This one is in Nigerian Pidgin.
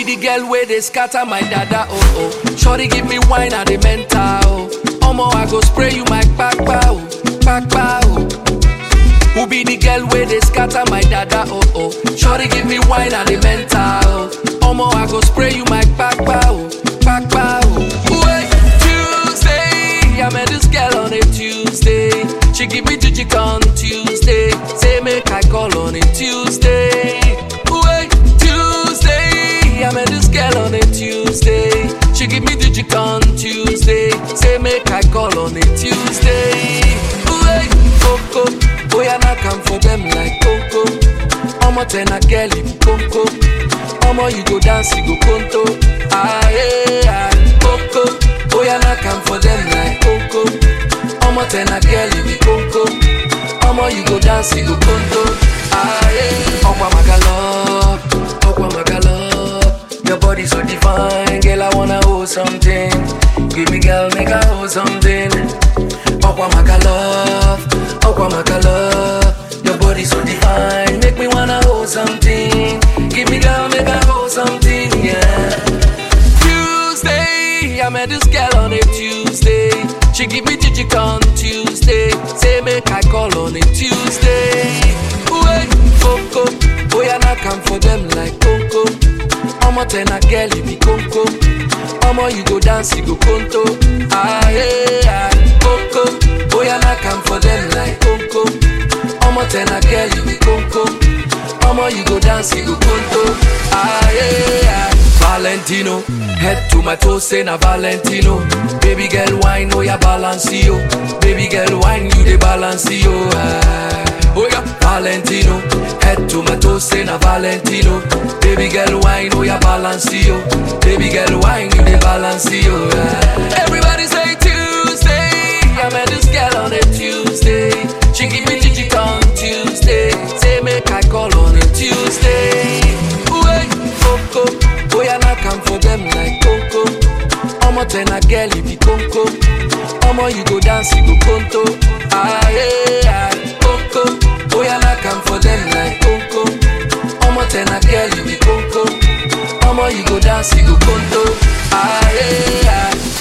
the girl where they scatter my dada, oh oh. Shorty give me wine at the mental, oh. Omo, I go spray you my kpakpa, oh, kpakpa, oh. Who be the girl where they scatter my dada, oh oh. Shorty give me wine at the mental, oh. Omo, I go spray you my kpakpa, oh, kpakpa, oh. Wait, Tuesday, I met this girl on a Tuesday. She give me jujik on Tuesday. Say make I call on a Tuesday. Wait, Tuesday, I met this girl on a Tuesday. She give me jujik on Tuesday. Say make I call on a Tuesday. Wait, Coco, boy I not come for them like Coco. Omo ten a girl if Coco. Omo you go dance you go conto. Aye aye, Coco, boy I not come for them like Coco. Omo ten a girl you be conco. Omo you go dance you go conto. Aye, Okwa Magalo, your body so divine, girl I wanna hold something. Give me girl make I hold something. Okwa Magalo, your body so divine, make me wanna hold something. Give me girl make I hold something, yeah. Tuesday, I met this girl on a Tuesday. She give me jijik on Tuesday. Say make I call on a Tuesday. Wait, Coco, boy I not come for them like Coco. Omo ten a girl you be conco. Omo you go dance you go conto. Aye aye, Coco, boy I not come for them like Coco. Omo ten a girl you be conco. Omo you go dance you go conto. Aye aye, Valentino, head to my toes say na Valentino. Baby girl wine oh ya balance yo. Baby girl wine you the balance yo. Oh yeah, Valentino, head to my toes say na Valentino. Baby girl wine oh ya balance yo. Baby girl wine you the balance yo. Everybody say Tuesday, I met this girl on a Tuesday. She give me jijik on Tuesday. Say make I call on a Tuesday. Wait, Coco, boy I not come for them like Coco. Omo ten a girl you be conco. Omo you go dance you go conto. Aye aye, Coco, boy I not come for them like Coco. Omo ten a girl you be conco. Omo you go dance you go conto. Aye aye.